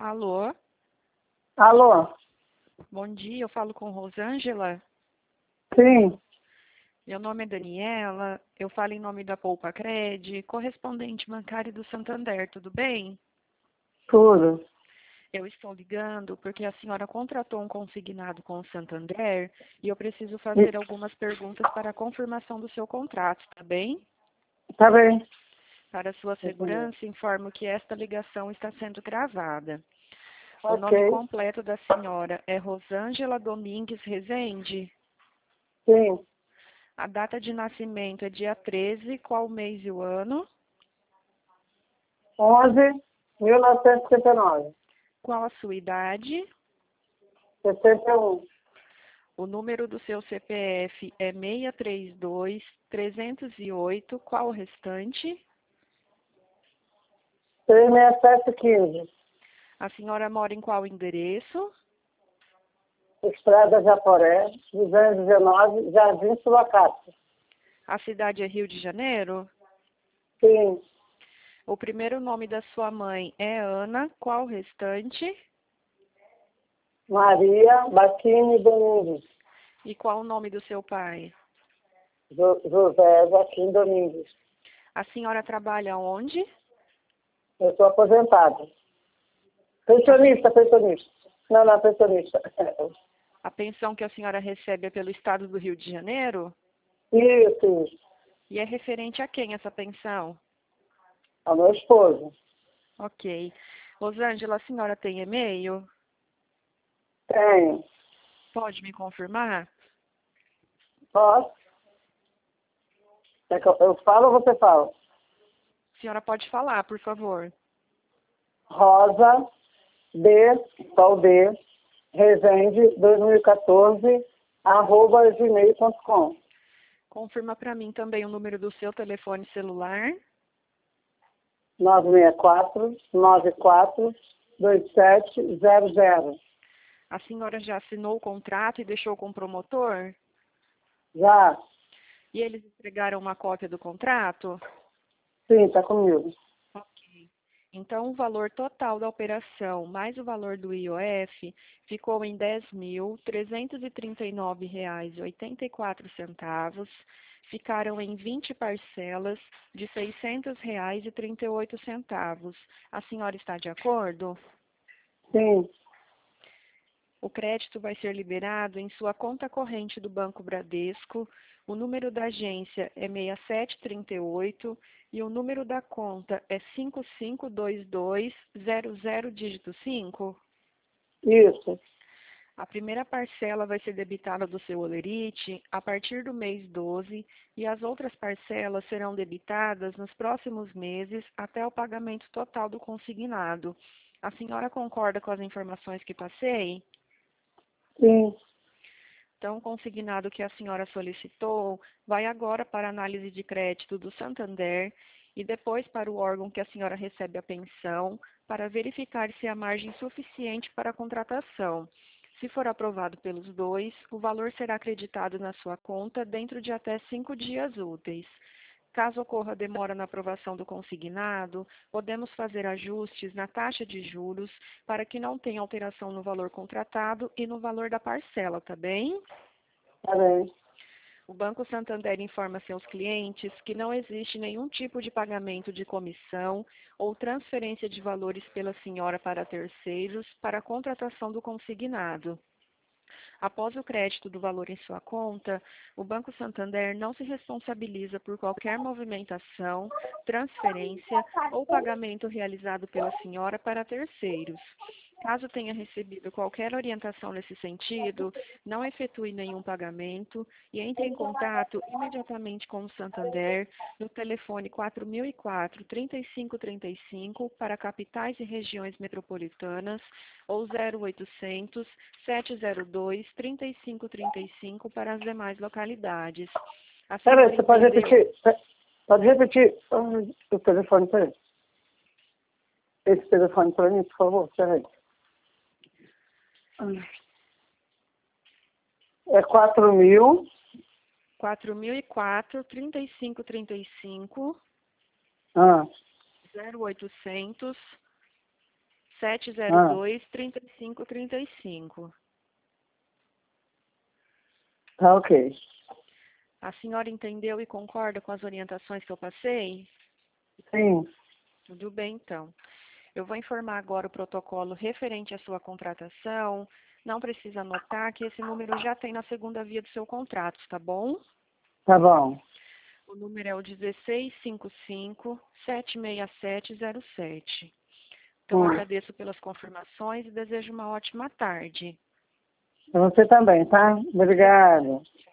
Alô, Alô? bom dia, eu falo com Rosângela. Sim, Meu nome é Daniela, eu falo em nome da Poupa Cred, correspondente bancário do Santander, tudo bem? tudo. Eu estou ligando porque a senhora contratou um consignado com o Santander e eu preciso fazer algumas perguntas para a confirmação do seu contrato, tá bem? Tá bem. Para sua segurança, informo que esta ligação está sendo gravada. O Ok. nome completo da senhora é Rosângela Domingues Rezende. Sim. A data de nascimento é dia 13, qual o mês e o ano? 11.1959. Qual a sua idade? 61. O número do seu CPF é 632-308, qual o restante? 36715. A senhora mora em qual endereço? Estrada Japoré, 219, Jardim Sulacata. A cidade é Rio de Janeiro? Sim. O primeiro nome da sua mãe é Ana, qual o restante? Maria Baquini Domingues. E qual o nome do seu pai? José Joaquim Domingues. A senhora trabalha onde? Eu sou aposentada. Pensionista. Não, pensionista. A pensão que a senhora recebe é pelo estado do Rio de Janeiro? Isso. E é referente a quem essa pensão? Ao meu esposo. Ok. Rosângela, a senhora tem e-mail? Tenho. Pode me confirmar? Posso? Quer que eu falo ou você fala? A senhora pode falar, por favor. Rosa D, só o D, Rezende 2014, @gmail.com. Confirma para mim também o número do seu telefone celular. 964-94-2700. A senhora já assinou o contrato e deixou com o promotor? Já? E eles entregaram uma cópia do contrato? Sim, tá comigo. Ok. Então, o valor total da operação mais o valor do IOF ficou em R$ 10.339,84. Ficaram em 20 parcelas de R$ 600,38. A senhora está de acordo? Sim, O crédito vai ser liberado em sua conta corrente do Banco Bradesco. O número da agência é 6738 e o número da conta é 552200 dígito 5. isso. A primeira parcela vai ser debitada do seu holerite a partir do mês 12 e as outras parcelas serão debitadas nos próximos meses até o pagamento total do consignado. A senhora concorda com as informações que passei? Sim, Então, o consignado que a senhora solicitou vai agora para a análise de crédito do Santander e depois para o órgão que a senhora recebe a pensão para verificar se há margem suficiente para a contratação. Se for aprovado pelos dois, o valor será acreditado na sua conta dentro de até 5 dias úteis. Caso ocorra demora na aprovação do consignado, podemos fazer ajustes na taxa de juros para que não tenha alteração no valor contratado e no valor da parcela, tá bem? tá bem. O Banco Santander informa seus clientes que não existe nenhum tipo de pagamento de comissão ou transferência de valores pela senhora para terceiros para a contratação do consignado. Após o crédito do valor em sua conta, o Banco Santander não se responsabiliza por qualquer movimentação, transferência ou pagamento realizado pela senhora para terceiros. Caso tenha recebido qualquer orientação nesse sentido, não efetue nenhum pagamento e entre em contato imediatamente com o Santander no telefone 4004-3535 para capitais e regiões metropolitanas ou 0800 702 3535 para as demais localidades. A Peraí, senhora você pode entendeu? repetir? Pode repetir o telefone para ele? Esse telefone para mim, por favor? Peraí. É 4.000. 4004 3535 Ah, 0800 702-3535. Tá ok. A senhora entendeu e concorda com as orientações que eu passei? Sim. Tudo bem, então. Eu vou informar agora o protocolo referente à sua contratação. Não precisa anotar que esse número já tem na segunda via do seu contrato, tá bom? Tá bom. O número é o 1655-76707. Então, agradeço pelas confirmações e desejo uma ótima tarde. Pra você também, tá? Obrigada.